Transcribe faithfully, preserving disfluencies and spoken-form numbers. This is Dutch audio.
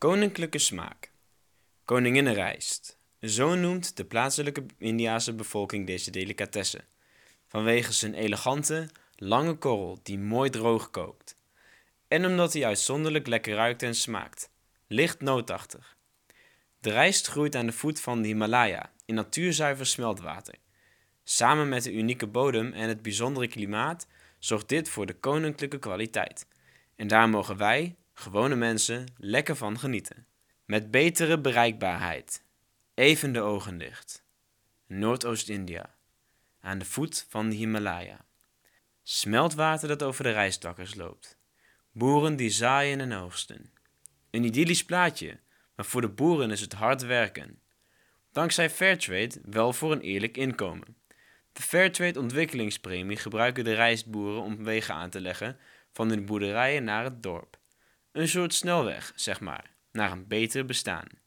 Koninklijke smaak. Koninginnenrijst. Zo noemt de plaatselijke Indiase bevolking deze delicatesse, vanwege zijn elegante, lange korrel die mooi droog kookt. En omdat hij uitzonderlijk lekker ruikt en smaakt, licht nootachtig. De rijst groeit aan de voet van de Himalaya in natuurzuiver smeltwater. Samen met de unieke bodem en het bijzondere klimaat zorgt dit voor de koninklijke kwaliteit. En daar mogen wij, gewone mensen, lekker van genieten. Met betere bereikbaarheid. Even de ogen dicht. Noordoost-India. Aan de voet van de Himalaya. Smeltwater dat over de rijstwakkers loopt. Boeren die zaaien en oogsten. Een idyllisch plaatje, maar voor de boeren is het hard werken. Dankzij Fairtrade wel voor een eerlijk inkomen. De Fairtrade ontwikkelingspremie gebruiken de rijstboeren om wegen aan te leggen van hun boerderijen naar het dorp. Een soort snelweg, zeg maar, naar een beter bestaan.